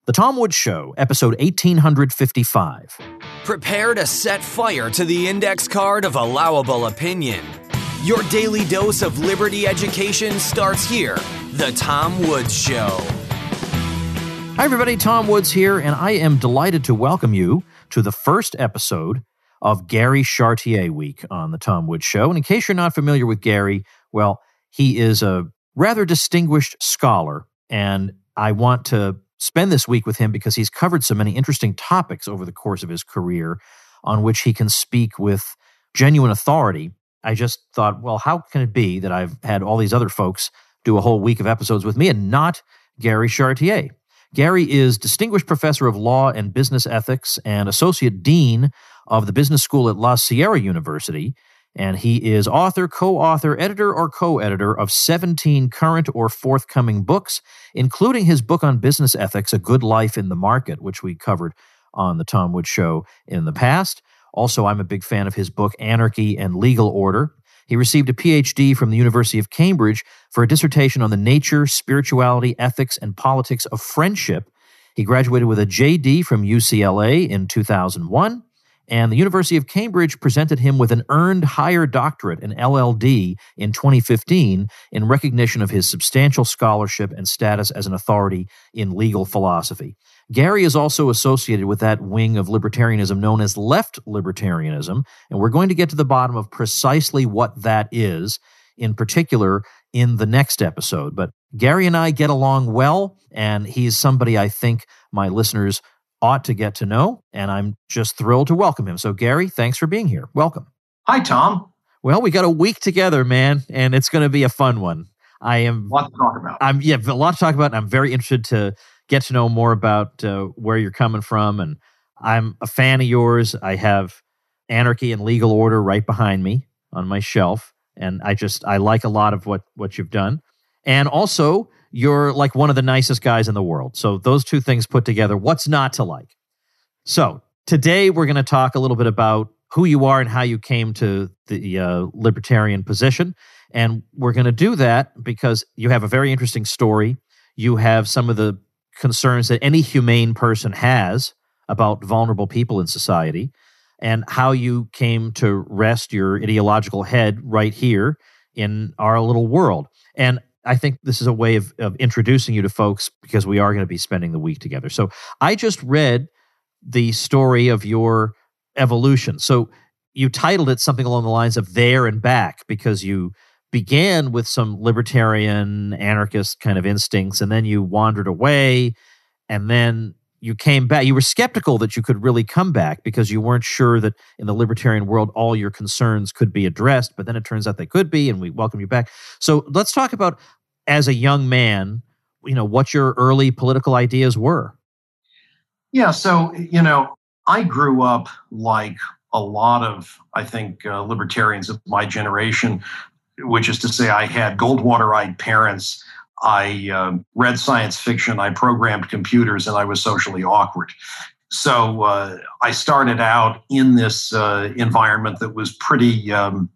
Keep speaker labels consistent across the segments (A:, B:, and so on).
A: The Tom Woods Show, episode 1855.
B: Prepare to set fire to the index card of allowable opinion. Your daily dose of liberty education starts here. The Tom Woods Show.
A: Hi, everybody. Tom Woods here, and I am delighted to welcome you to the first episode of Gary Chartier Week on The Tom Woods Show. And in case you're not familiar with Gary, well, he is a rather distinguished scholar, and I want to spend this week with him because he's covered so many interesting topics over the course of his career on which he can speak with genuine authority. I just thought, well, how can it be that I've had all these other folks do a whole week of episodes with me and not Gary Chartier? Gary is Distinguished Professor of Law and Business Ethics and Associate Dean of the Business School at La Sierra University, and he is author, co-author, editor, or co-editor of 17 current or forthcoming books, including his book on business ethics, A Good Life in the Market, which we covered on the Tom Woods Show in the past. Also, I'm a big fan of his book, Anarchy and Legal Order. He received a PhD from the University of Cambridge for a dissertation on the nature, spirituality, ethics, and politics of friendship. He graduated with a JD from UCLA in 2001. And the University of Cambridge presented him with an earned higher doctorate, an LLD, in 2015 in recognition of his substantial scholarship and status as an authority in legal philosophy. Gary is also associated with that wing of libertarianism known as left libertarianism, and we're going to get to the bottom of precisely what that is, in particular in the next episode. But Gary and I get along well, and he's somebody I think my listeners ought to get to know, and I'm just thrilled to welcome him. So, Gary, thanks for being here. Welcome.
C: Hi, Tom.
A: Well, we got a week together, man, and it's going to be a fun one.
C: A lot to talk about.
A: A lot to talk about, and I'm very interested to get to know more about where you're coming from, and I'm a fan of yours. I have Anarchy and Legal Order right behind me on my shelf, and I like a lot of what you've done. And also, you're like one of the nicest guys in the world. So those two things put together, what's not to like? So today we're going to talk a little bit about who you are and how you came to the libertarian position. And we're going to do that because you have a very interesting story. You have some of the concerns that any humane person has about vulnerable people in society, and how you came to rest your ideological head right here in our little world. And I think this is a way of introducing you to folks because we are going to be spending the week together. So I just read the story of your evolution. So you titled it something along the lines of There and Back because you began with some libertarian, anarchist kind of instincts, and then you wandered away, and then you came back. You were skeptical that you could really come back because you weren't sure that in the libertarian world all your concerns could be addressed, but then it turns out they could be, and we welcome you back. So let's talk about, as a young man, what your early political ideas were.
C: Yeah, so, I grew up like a lot of, I think, libertarians of my generation, which is to say I had Goldwater-eyed parents. I read science fiction, I programmed computers, and I was socially awkward. So I started out in this environment that was pretty,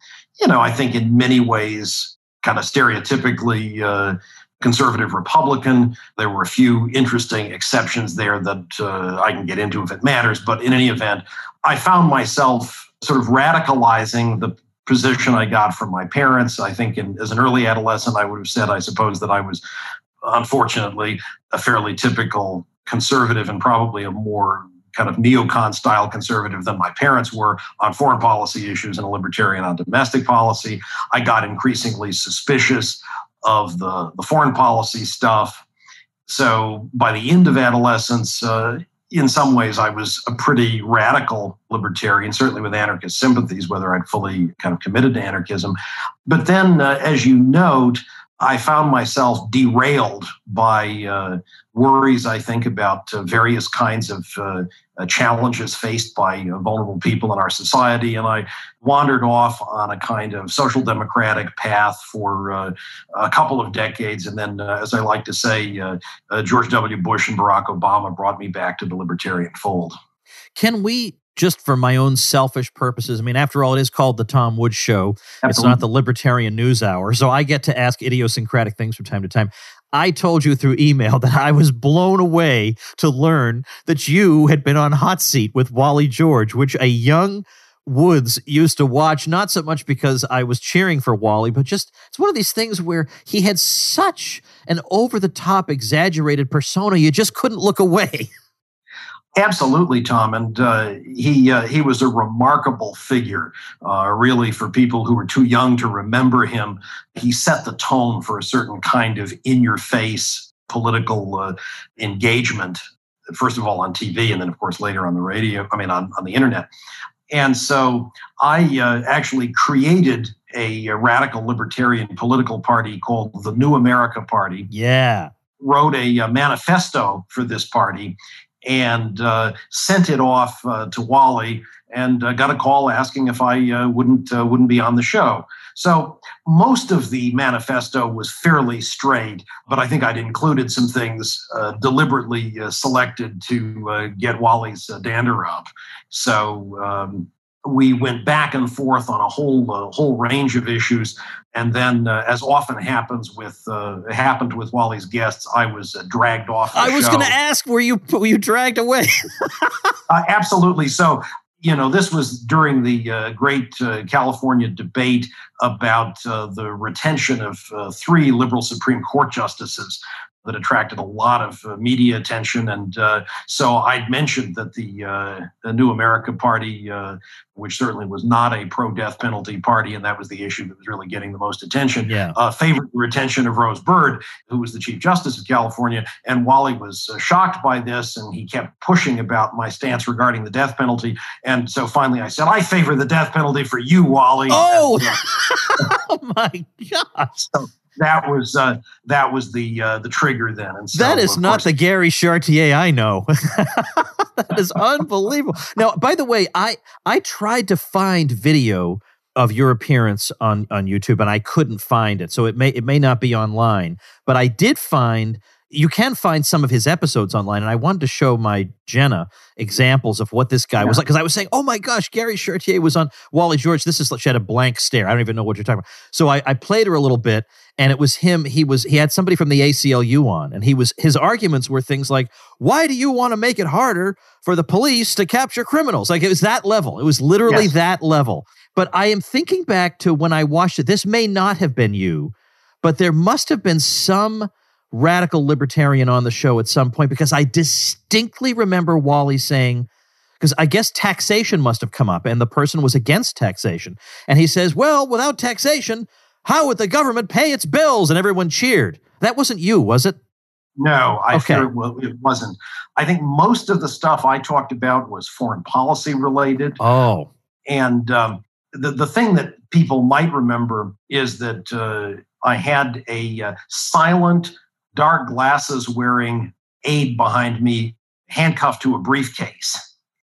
C: I think in many ways kind of stereotypically conservative Republican. There were a few interesting exceptions there that I can get into if it matters. But in any event, I found myself sort of radicalizing the position I got from my parents. I think as an early adolescent, I would have said, I suppose, that I was, unfortunately, a fairly typical conservative and probably a more kind of neocon style conservative than my parents were on foreign policy issues and a libertarian on domestic policy. I got increasingly suspicious of the foreign policy stuff. So by the end of adolescence, in some ways, I was a pretty radical libertarian, certainly with anarchist sympathies, whether I'd fully kind of committed to anarchism. But then, as you note, I found myself derailed by worries, I think, about various kinds of challenges faced by vulnerable people in our society. And I wandered off on a kind of social democratic path for a couple of decades. And then, as I like to say, George W. Bush and Barack Obama brought me back to the libertarian fold.
A: Can we, just for my own selfish purposes, I mean, after all, it is called the Tom Woods Show. Absolutely. It's not the Libertarian News Hour. So I get to ask idiosyncratic things from time to time. I told you through email that I was blown away to learn that you had been on Hot Seat with Wally George, which a young Woods used to watch, not so much because I was cheering for Wally, but just it's one of these things where he had such an over-the-top, exaggerated persona, you just couldn't look away.
C: Absolutely, Tom, and he was a remarkable figure. Really, for people who were too young to remember him, he set the tone for a certain kind of in-your-face political engagement. First of all, on TV, and then, of course, later on the radio. On the internet. And so I actually created a radical libertarian political party called the New America Party.
A: Yeah.
C: Wrote a manifesto for this party and sent it off to Wally, and got a call asking if I wouldn't be on the show. So most of the manifesto was fairly straight, but I think I'd included some things deliberately selected to get Wally's dander up. So we went back and forth on a whole range of issues, and then, as often happened with Wally's guests, I was dragged off the show.
A: I was going to ask, were you dragged away?
C: Absolutely. So, this was during the great California debate about the retention of 3 liberal Supreme Court justices that attracted a lot of media attention. And so I'd mentioned that the New America Party, which certainly was not a pro-death penalty party, and that was the issue that was really getting the most attention, favored the retention of Rose Bird, who was the Chief Justice of California. And Wally was shocked by this, and he kept pushing about my stance regarding the death penalty. And so finally I said, I favor the death penalty for you, Wally.
A: Oh, oh my gosh.
C: So that was the trigger then. And so,
A: that is not the Gary Chartier I know. That is unbelievable. Now, by the way, I tried to find video of your appearance on YouTube, and I couldn't find it. So it may not be online, but I did find. You can find some of his episodes online, and I wanted to show my Jenna examples of what this guy was like, because I was saying, oh my gosh, Gary Chartier was on Wally George. She had a blank stare. I don't even know what you're talking about. So I played her a little bit, and it was him. He had somebody from the ACLU on, and his arguments were things like, why do you want to make it harder for the police to capture criminals? Like, it was that level. It was literally that level. But I am thinking back to when I watched it. This may not have been you, but there must have been some radical libertarian on the show at some point, because I distinctly remember Wally saying, because I guess taxation must have come up and the person was against taxation. And he says, well, without taxation, how would the government pay its bills? And everyone cheered. That wasn't you, was it?
C: No, I fear it wasn't. I think most of the stuff I talked about was foreign policy related.
A: Oh.
C: And the thing that people might remember is that I had a silent, dark glasses wearing aide behind me, handcuffed to a briefcase.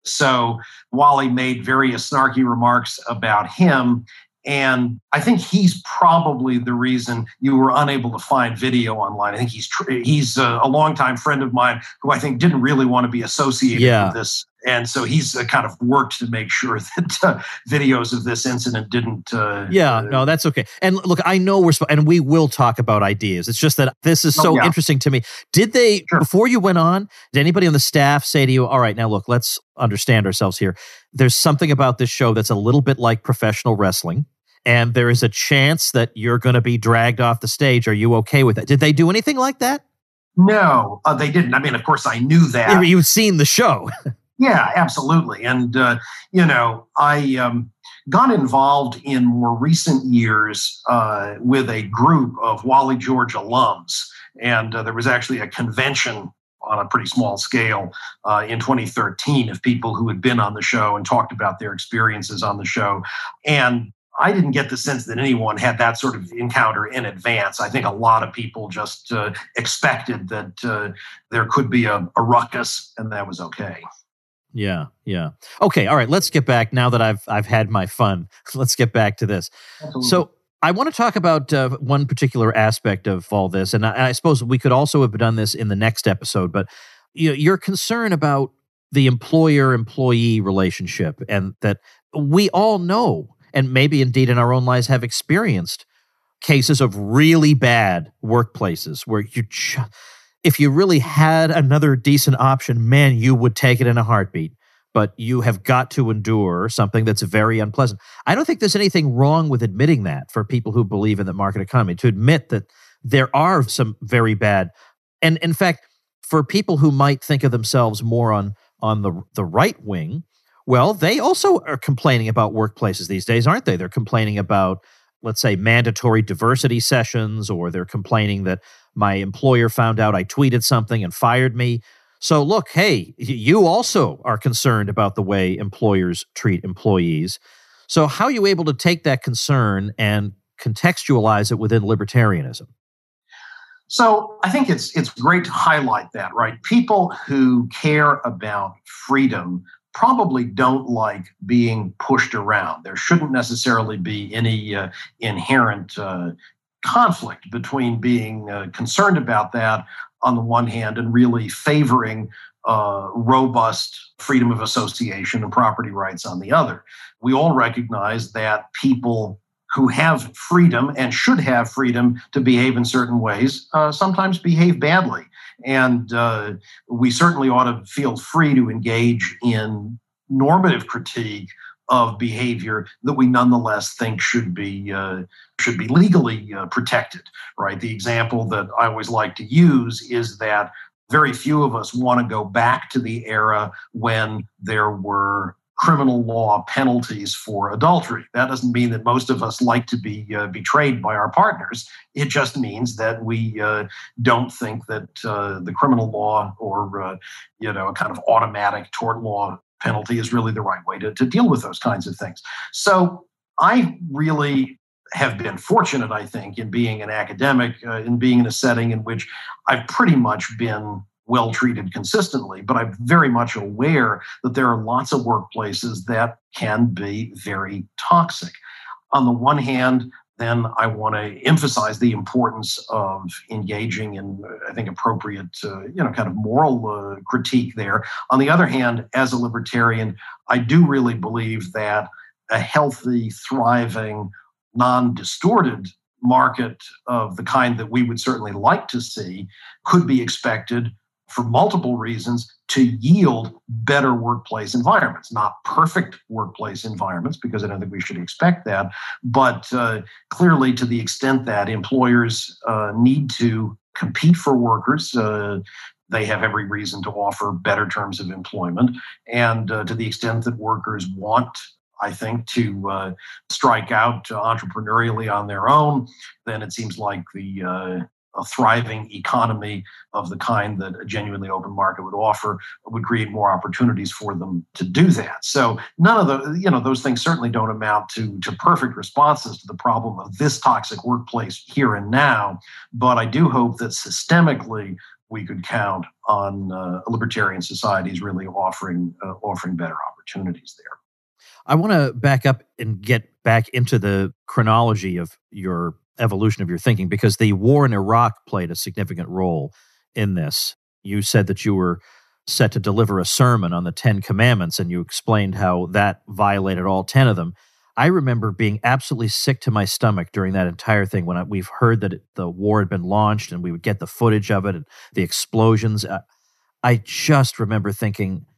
C: So Wally made various snarky remarks about him. And I think he's probably the reason you were unable to find video online. I think he's a longtime friend of mine who I think didn't really want to be associated with this. And so he's kind of worked to make sure that videos of this incident didn't.
A: No, that's okay. And look, I know and we will talk about ideas. It's just that this is so interesting to me. Did they, before you went on, did anybody on the staff say to you, all right, now look, let's understand ourselves here. There's something about this show that's a little bit like professional wrestling, and there is a chance that you're going to be dragged off the stage. Are you okay with that? Did they do anything like that?
C: No, they didn't. I mean, of course, I knew that.
A: You've seen the show.
C: Yeah, absolutely. And, I got involved in more recent years with a group of Wally George alums. And there was actually a convention on a pretty small scale in 2013 of people who had been on the show and talked about their experiences on the show. And I didn't get the sense that anyone had that sort of encounter in advance. I think a lot of people just expected that there could be a ruckus, and that was okay.
A: Yeah. Okay, all right, let's get back now that I've had my fun. Let's get back to this. Absolutely. So I want to talk about one particular aspect of all this, and I suppose we could also have done this in the next episode, but your concern about the employer-employee relationship, and that we all know, and maybe indeed in our own lives have experienced, cases of really bad workplaces where if you really had another decent option, man, you would take it in a heartbeat. But you have got to endure something that's very unpleasant. I don't think there's anything wrong with admitting that for people who believe in the market economy, to admit that there are some very bad. And in fact, for people who might think of themselves more on the right wing, well, they also are complaining about workplaces these days, aren't they? They're complaining about, let's say, mandatory diversity sessions, or they're complaining that my employer found out I tweeted something and fired me. So look, hey, you also are concerned about the way employers treat employees. So how are you able to take that concern and contextualize it within libertarianism?
C: So I think it's great to highlight that, right? People who care about freedom probably don't like being pushed around. There shouldn't necessarily be any inherent conflict between being concerned about that on the one hand and really favoring robust freedom of association and property rights on the other. We all recognize that people who have freedom and should have freedom to behave in certain ways sometimes behave badly. And we certainly ought to feel free to engage in normative critique of behavior that we nonetheless think should be legally protected, right? The example that I always like to use is that very few of us want to go back to the era when there were criminal law penalties for adultery. That doesn't mean that most of us like to be betrayed by our partners. It just means that we don't think that the criminal law or a kind of automatic tort law penalty is really the right way to deal with those kinds of things. So I really have been fortunate, I think, in being an academic, in being in a setting in which I've pretty much been well treated consistently, but I'm very much aware that there are lots of workplaces that can be very toxic. On the one hand, then I want to emphasize the importance of engaging in, I think, appropriate, kind of moral critique there. On the other hand, as a libertarian, I do really believe that a healthy, thriving, non-distorted market of the kind that we would certainly like to see could be expected for multiple reasons to yield better workplace environments. Not perfect workplace environments, because I don't think we should expect that, but clearly to the extent that employers need to compete for workers, they have every reason to offer better terms of employment. And to the extent that workers want, I think, to strike out entrepreneurially on their own, then it seems like a thriving economy of the kind that a genuinely open market would offer would create more opportunities for them to do that. So none of those things certainly don't amount to perfect responses to the problem of this toxic workplace here and now. But I do hope that systemically we could count on libertarian societies really offering better opportunities there.
A: I want to back up and get back into the chronology of your evolution of your thinking, because the war in Iraq played a significant role in this. You said that you were set to deliver a sermon on the 10 Commandments, and you explained how that violated all 10 of them. I remember being absolutely sick to my stomach during that entire thing when we've heard that the war had been launched and we would get the footage of it and the explosions. I just remember thinking,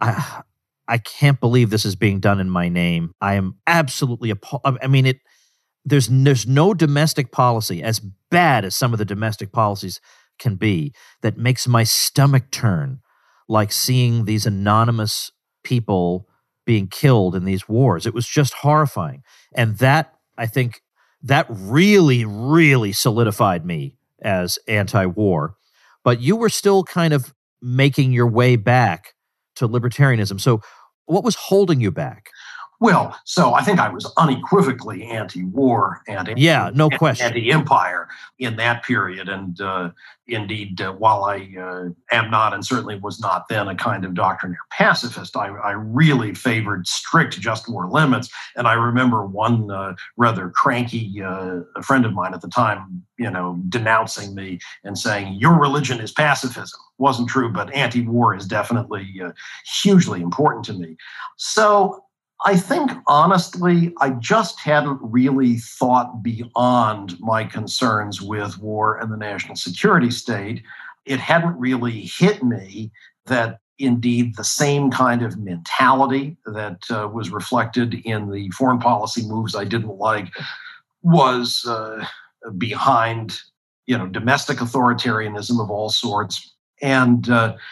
A: I can't believe this is being done in my name. I am absolutely appalled. I mean, there's no domestic policy, as bad as some of the domestic policies can be, that makes my stomach turn, like seeing these anonymous people being killed in these wars. It was just horrifying. And that, I think, that really, really solidified me as anti-war. But you were still kind of making your way back to libertarianism. So what was holding you back?
C: Well, so I think I was unequivocally anti-war and
A: no question,
C: anti-empire in that period. And indeed, while I am not and certainly was not then a kind of doctrinaire pacifist, I really favored strict just war limits. And I remember one rather cranky friend of mine at the time, denouncing me and saying, "Your religion is pacifism." Wasn't true, but anti-war is definitely hugely important to me. So I think, honestly, I just hadn't really thought beyond my concerns with war and the national security state. It hadn't really hit me that indeed the same kind of mentality that was reflected in the foreign policy moves I didn't like was behind, domestic authoritarianism of all sorts. And,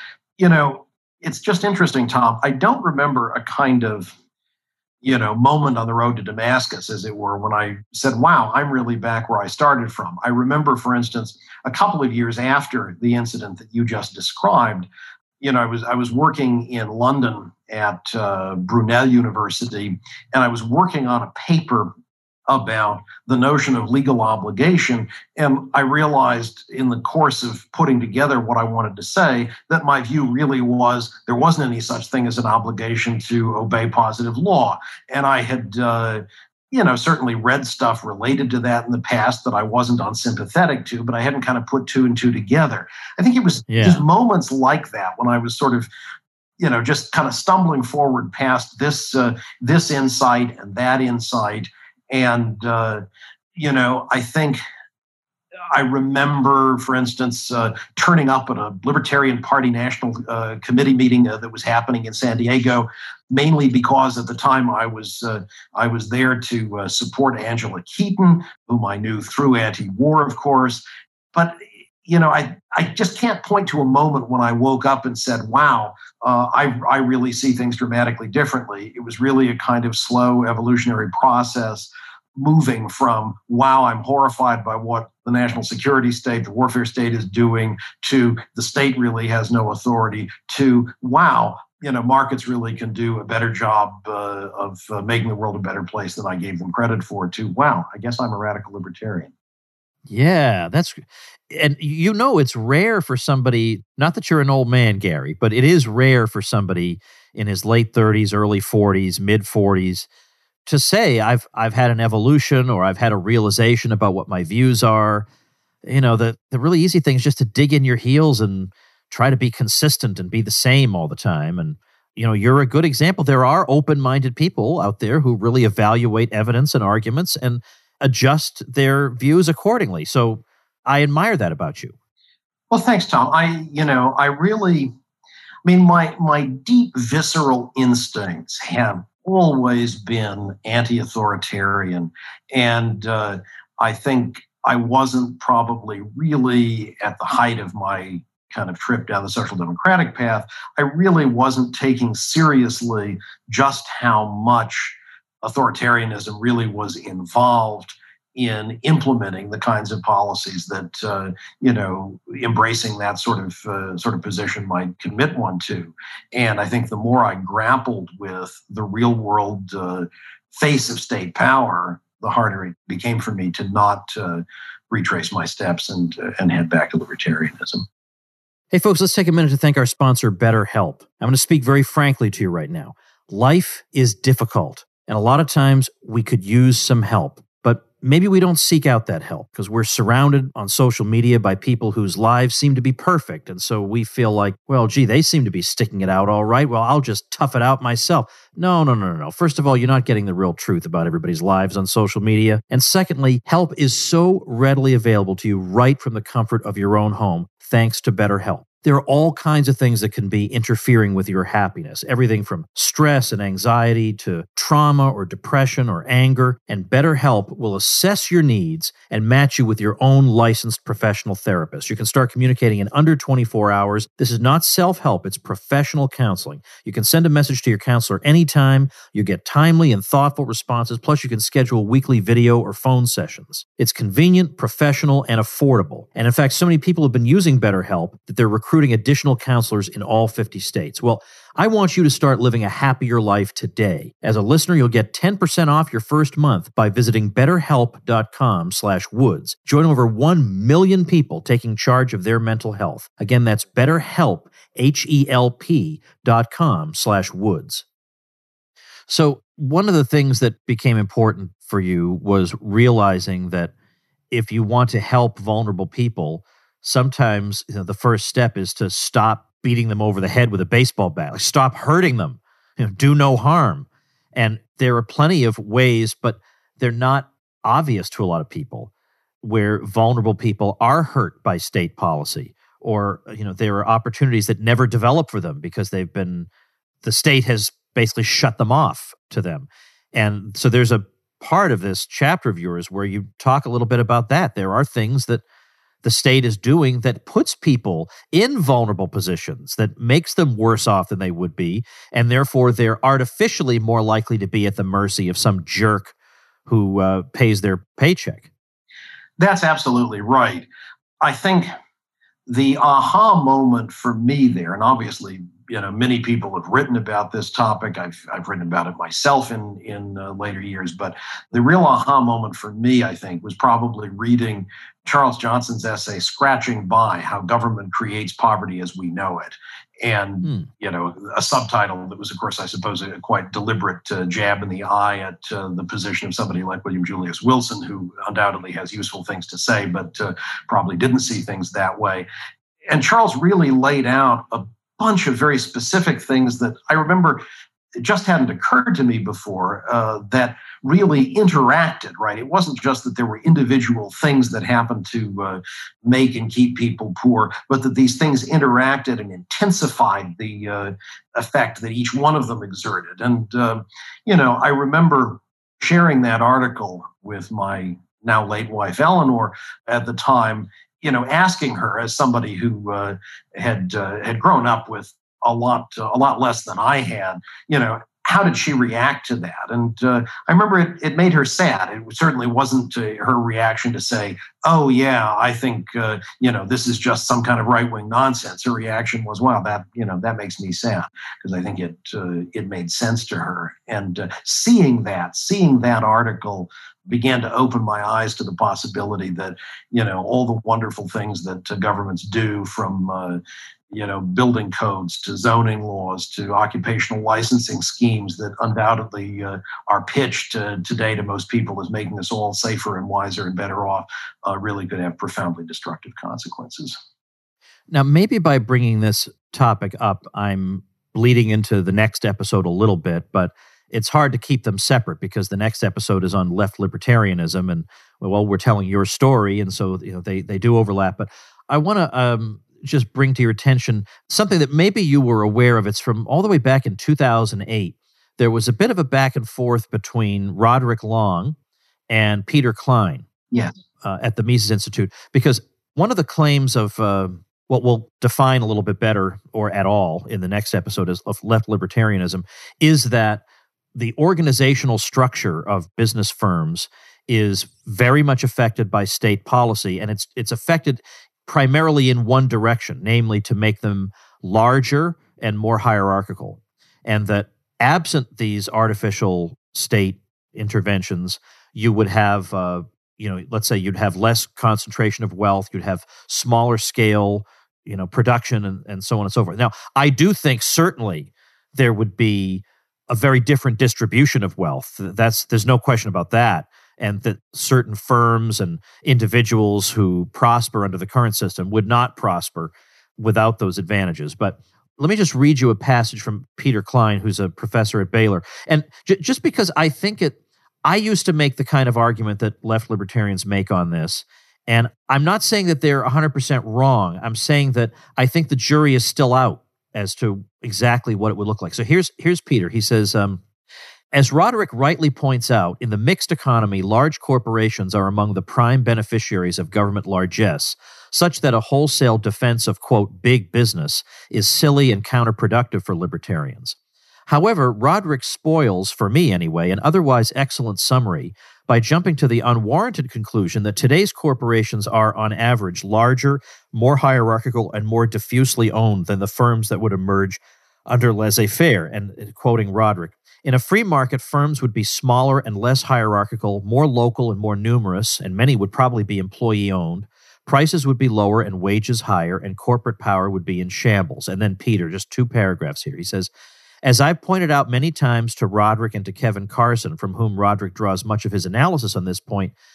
C: it's just interesting, Tom. I don't remember a kind of moment on the road to Damascus, as it were, when I said, wow, I'm really back where I started from. I remember, for instance, a couple of years after the incident that you just described, I was working in London at Brunel University, and I was working on a paper about the notion of legal obligation. And I realized in the course of putting together what I wanted to say that my view really was there wasn't any such thing as an obligation to obey positive law. And I had, certainly read stuff related to that in the past that I wasn't unsympathetic to, but I hadn't kind of put two and two together. I think it was just moments like that when I was sort of just kind of stumbling forward past this insight and that insight. And, I think I remember, for instance, turning up at a Libertarian Party National Committee meeting that was happening in San Diego, mainly because at the time I was there to support Angela Keaton, whom I knew through anti-war, of course. But, I just can't point to a moment when I woke up and said, wow, I really see things dramatically differently. It was really a kind of slow evolutionary process moving from, wow, I'm horrified by what the national security state, the warfare state is doing, to the state really has no authority, to, wow, markets really can do a better job of making the world a better place than I gave them credit for, to, wow, I guess I'm a radical libertarian.
A: Yeah, and it's rare for somebody, not that you're an old man, Gary, but it is rare for somebody in his late 30s, early 40s, mid 40s to say, I've had an evolution or I've had a realization about what my views are. The really easy thing is just to dig in your heels and try to be consistent and be the same all the time. And, you're a good example. There are open-minded people out there who really evaluate evidence and arguments and adjust their views accordingly. So I admire that about you.
C: Well, thanks, Tom. My deep visceral instincts have always been anti-authoritarian. And I think I wasn't probably really at the height of my kind of trip down the social democratic path. I really wasn't taking seriously just how much authoritarianism really was involved in implementing the kinds of policies that embracing that sort of position might commit one to. And I think the more I grappled with the real world face of state power, the harder it became for me to not retrace my steps and head back to libertarianism.
A: Hey folks, let's take a minute to thank our sponsor, BetterHelp. I'm going to speak very frankly to you right now. Life is difficult, and a lot of times we could use some help. But maybe we don't seek out that help because we're surrounded on social media by people whose lives seem to be perfect. And so we feel like, well, gee, they seem to be sticking it out all right. Well, I'll just tough it out myself. No. First of all, you're not getting the real truth about everybody's lives on social media. And secondly, help is so readily available to you right from the comfort of your own home, thanks to BetterHelp. There are all kinds of things that can be interfering with your happiness, everything from stress and anxiety to trauma or depression or anger, and BetterHelp will assess your needs and match you with your own licensed professional therapist. You can start communicating in under 24 hours. This is not self-help, it's professional counseling. You can send a message to your counselor anytime. You get timely and thoughtful responses, plus you can schedule weekly video or phone sessions. It's convenient, professional, and affordable. And in fact, so many people have been using BetterHelp that they're recruiting additional counselors in all 50 states. Well, I want you to start living a happier life today. As a listener, you'll get 10% off your first month by visiting betterhelp.com/woods. Join over 1 million people taking charge of their mental health. Again, that's betterhelp, HELP.com/woods. So one of the things that became important for you was realizing that if you want to help vulnerable people, sometimes the first step is to stop beating them over the head with a baseball bat. Like, stop hurting them. Do no harm. And there are plenty of ways, but they're not obvious to a lot of people, where vulnerable people are hurt by state policy, or there are opportunities that never develop for them because the state has basically shut them off to them. And so there's a part of this chapter of yours where you talk a little bit about that. There are things that the state is doing that puts people in vulnerable positions, that makes them worse off than they would be, and therefore they're artificially more likely to be at the mercy of some jerk who pays their paycheck.
C: That's absolutely right. I think the aha moment for me there, and obviously, many people have written about this topic. I've written about it myself in later years, but the real aha moment for me, I think, was probably reading Charles Johnson's essay, Scratching By: How Government Creates Poverty as We Know It. And, a subtitle that was, of course, I suppose, a quite deliberate jab in the eye at the position of somebody like William Julius Wilson, who undoubtedly has useful things to say, but probably didn't see things that way. And Charles really laid out a bunch of very specific things that I remember it just hadn't occurred to me before, that really interacted, right? It wasn't just that there were individual things that happened to make and keep people poor, but that these things interacted and intensified the effect that each one of them exerted. And, I remember sharing that article with my now late wife, Eleanor, at the time, asking her, as somebody who had grown up with a lot less than I had, how did she react to that? And I remember it made her sad. It certainly wasn't her reaction to say, "Oh yeah, I think this is just some kind of right-wing nonsense." Her reaction was, "Wow, that makes me sad," because I think it made sense to her. And seeing that article began to open my eyes to the possibility that all the wonderful things that governments do, from building codes to zoning laws to occupational licensing schemes that undoubtedly are pitched today to most people as making us all safer and wiser and better off, really could have profoundly destructive consequences.
A: Now, maybe by bringing this topic up, I'm bleeding into the next episode a little bit, but it's hard to keep them separate because the next episode is on left libertarianism, and we're telling your story, and so they do overlap. But I want to just bring to your attention something that maybe you were aware of. It's from all the way back in 2008. There was a bit of a back and forth between Roderick Long and Peter Klein,
C: yes,
A: at the Mises Institute, because one of the claims of what we'll define a little bit better or at all in the next episode of left libertarianism is that the organizational structure of business firms is very much affected by state policy, and it's affected primarily in one direction, namely to make them larger and more hierarchical. And that absent these artificial state interventions, you would have, let's say you'd have less concentration of wealth, you'd have smaller scale, production and so on and so forth. Now, I do think certainly there would be a very different distribution of wealth. There's no question about that. And that certain firms and individuals who prosper under the current system would not prosper without those advantages. But let me just read you a passage from Peter Klein, who's a professor at Baylor. And just because I think I used to make the kind of argument that left libertarians make on this. And I'm not saying that they're 100% wrong. I'm saying that I think the jury is still out as to exactly what it would look like. So here's Peter. He says, as Roderick rightly points out, in the mixed economy, large corporations are among the prime beneficiaries of government largesse, such that a wholesale defense of, quote, big business is silly and counterproductive for libertarians. However, Roderick spoils, for me anyway, an otherwise excellent summary by jumping to the unwarranted conclusion that today's corporations are, on average, larger, more hierarchical, and more diffusely owned than the firms that would emerge under laissez-faire. And quoting Roderick, in a free market, firms would be smaller and less hierarchical, more local and more numerous, and many would probably be employee-owned. Prices would be lower and wages higher, and corporate power would be in shambles. And then Peter, just 2 paragraphs here. He says, as I've pointed out many times to Roderick and to Kevin Carson, from whom Roderick draws much of his analysis on this point,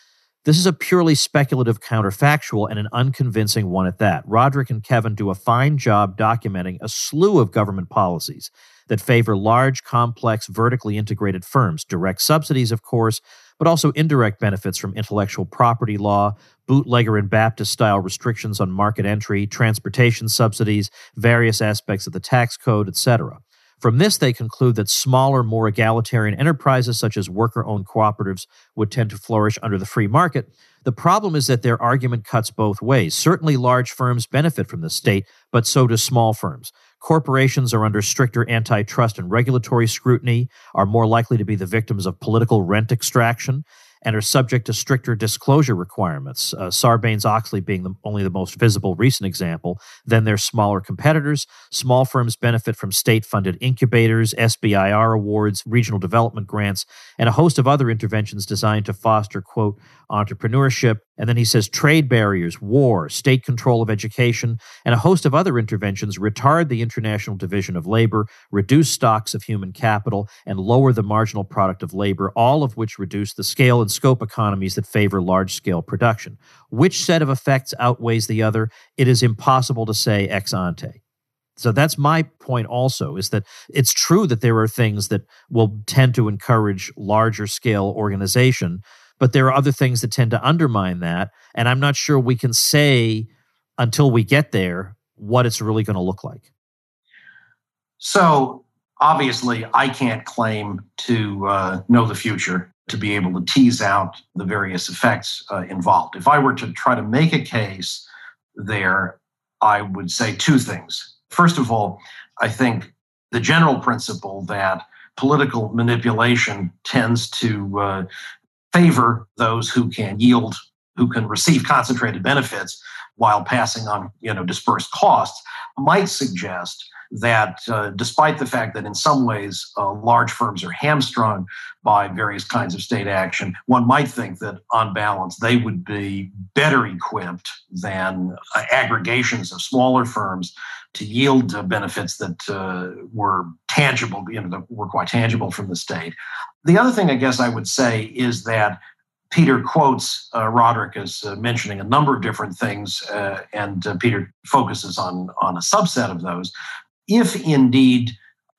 A: This is a purely speculative counterfactual and an unconvincing one at that. Roderick and Kevin do a fine job documenting a slew of government policies that favor large, complex, vertically integrated firms. Direct subsidies, of course, but also indirect benefits from intellectual property law, bootlegger and Baptist-style restrictions on market entry, transportation subsidies, various aspects of the tax code, etc. From this, they conclude that smaller, more egalitarian enterprises such as worker-owned cooperatives would tend to flourish under the free market. The problem is that their argument cuts both ways. Certainly large firms benefit from the state, but so do small firms. Corporations are under stricter antitrust and regulatory scrutiny, are more likely to be the victims of political rent extraction, and are subject to stricter disclosure requirements, Sarbanes-Oxley being only the most visible recent example, than their smaller competitors. Small firms benefit from state-funded incubators, SBIR awards, regional development grants, and a host of other interventions designed to foster, quote, entrepreneurship. And then he says trade barriers, war, state control of education, and a host of other interventions retard the international division of labor, reduce stocks of human capital, and lower the marginal product of labor, all of which reduce the scale and scope economies that favor large-scale production. Which set of effects outweighs the other? It is impossible to say ex ante. So that's my point also, is that it's true that there are things that will tend to encourage larger scale organization, but there are other things that tend to undermine that. And I'm not sure we can say until we get there what it's really going to look like.
C: So obviously, I can't claim to know the future, to be able to tease out the various effects involved. If I were to try to make a case there, I would say two things. First of all, I think the general principle that political manipulation tends to favor those who can receive concentrated benefits while passing on, dispersed costs, might suggest that despite the fact that in some ways large firms are hamstrung by various kinds of state action, one might think that on balance they would be better equipped than aggregations of smaller firms to yield benefits that were tangible, that were quite tangible from the state. The other thing I guess I would say is that Peter quotes Roderick as mentioning a number of different things, and Peter focuses on a subset of those. If indeed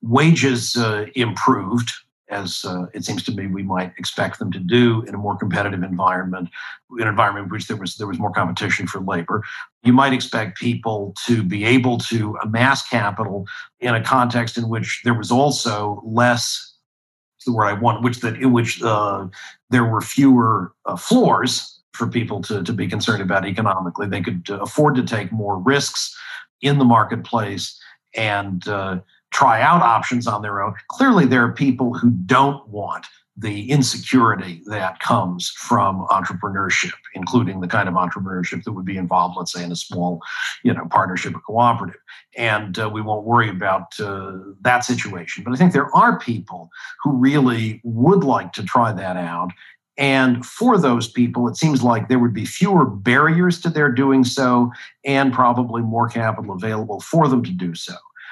C: wages improved, as it seems to me we might expect them to do in a more competitive environment, an environment in which there was more competition for labor, you might expect people to be able to amass capital in a context in which there was also less, the word I want, in which there were fewer floors for people to be concerned about economically. They could afford to take more risks in the marketplace and try out options on their own. Clearly, there are people who don't want the insecurity that comes from entrepreneurship, including the kind of entrepreneurship that would be involved, let's say, in a small, partnership or cooperative. And we won't worry about that situation. But I think there are people who really would like to try that out. And for those people, it seems like there would be fewer barriers to their doing so and probably more capital available for them to do so.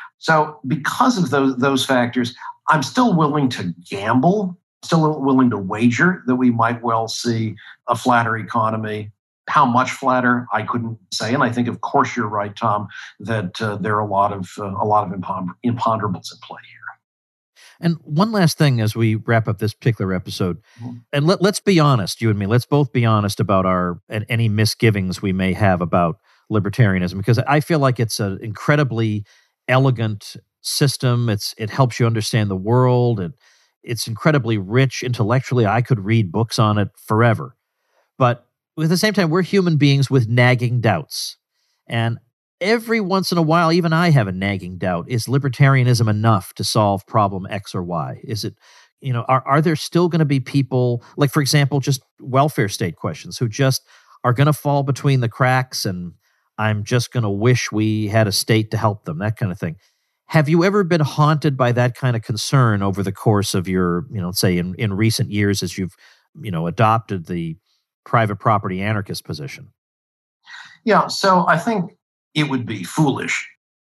C: So because of those factors, I'm still willing to gamble, still willing to wager that we might well see a flatter economy. How much flatter, I couldn't say. And I think, of course, you're right, Tom, that there are a lot of imponderables at play here.
A: And one last thing as we wrap up this particular episode, and let's be honest, you and me, let's both be honest about any misgivings we may have about libertarianism, because I feel like it's an incredibly elegant system. It helps you understand the world, and it's incredibly rich intellectually. I could read books on it forever. But at the same time, we're human beings with nagging doubts. And every once in a while, even I have a nagging doubt. Is libertarianism enough to solve problem X or Y? Is it, are there still going to be people, like, for example, just welfare state questions, who just are going to fall between the cracks, and I'm just going to wish we had a state to help them, that kind of thing. Have you ever been haunted by that kind of concern over the course of your, say in recent years as you've, adopted the private property anarchist position?
C: Yeah, so I think it would be foolish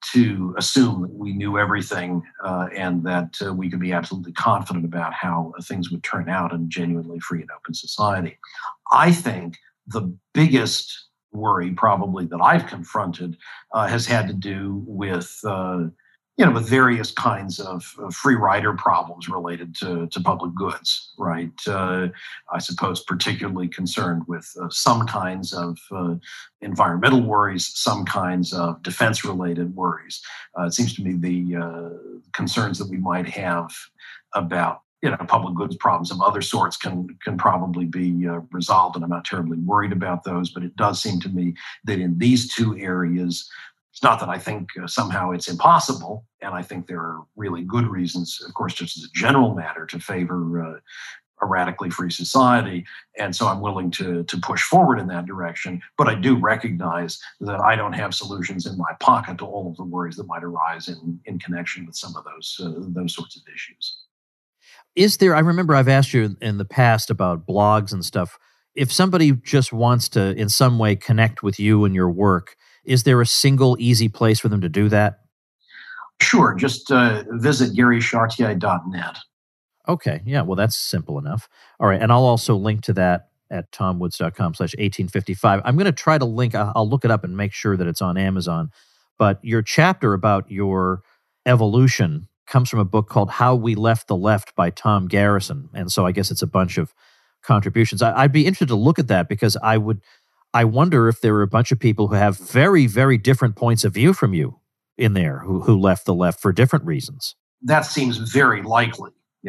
C: to assume that we knew everything and that we could be absolutely confident about how things would turn out in a genuinely free and open society. I think the biggest worry probably that I've confronted has had to do with with various kinds of free rider problems related to public goods, right? I suppose particularly concerned with some kinds of environmental worries, some kinds of defense-related worries. It seems to me the concerns that we might have about public goods problems of other sorts can probably be resolved, and I'm not terribly worried about those. But it does seem to me that in these two areas, it's not that I think somehow it's impossible, and I think there are really good reasons, of course, just as a general matter, to favor a radically free society. And so I'm willing to push forward in that direction. But I do recognize that I don't have solutions in my pocket to all of the worries that might arise in connection with some of those sorts of issues.
A: Is there, I remember I've asked you in the past about blogs and stuff. If somebody just wants to in some way connect with you and your work, is there a single easy place for them to do that?
C: Sure. Just visit GaryChartier.net.
A: Okay. Yeah. Well, that's simple enough. All right. And I'll also link to that at tomwoods.com/1855. I'm going to try to link, I'll look it up and make sure that it's on Amazon. But your chapter about your evolution comes from a book called How We Left the Left by Tom Garrison. And so I guess it's a bunch of contributions. I'd be interested to look at that because I wonder if there are a bunch of people who have very, very different points of view from you in there who left the left for different reasons.
C: That seems very likely.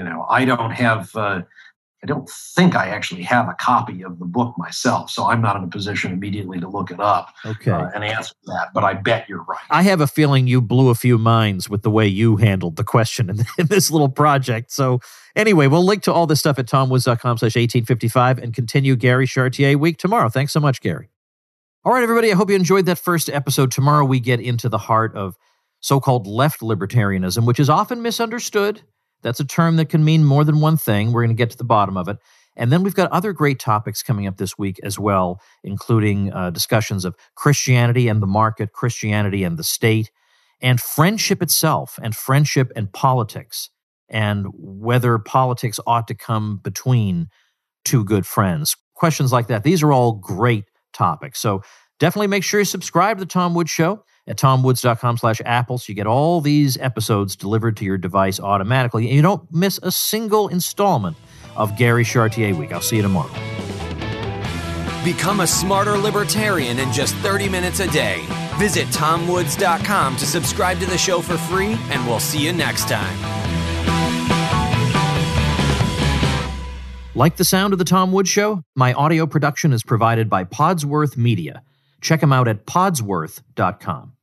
C: I don't think I actually have a copy of the book myself, so I'm not in a position immediately to look it up and answer that, but I bet you're right.
A: I have a feeling you blew a few minds with the way you handled the question in this little project. So anyway, we'll link to all this stuff at tomwoods.com/1855 and continue Gary Chartier Week tomorrow. Thanks so much, Gary. All right, everybody, I hope you enjoyed that first episode. Tomorrow we get into the heart of so-called left libertarianism, which is often misunderstood. That's a term that can mean more than one thing. We're going to get to the bottom of it. And then we've got other great topics coming up this week as well, including discussions of Christianity and the market, Christianity and the state, and friendship itself, and friendship and politics, and whether politics ought to come between two good friends. Questions like that. These are all great topics. So definitely make sure you subscribe to The Tom Woods Show at tomwoods.com/Apple, so you get all these episodes delivered to your device automatically, and you don't miss a single installment of Gary Chartier Week. I'll see you tomorrow.
B: Become a smarter libertarian in just 30 minutes a day. Visit tomwoods.com to subscribe to the show for free, and we'll see you next time.
A: Like the sound of The Tom Woods Show? My audio production is provided by Podsworth Media. Check them out at podsworth.com.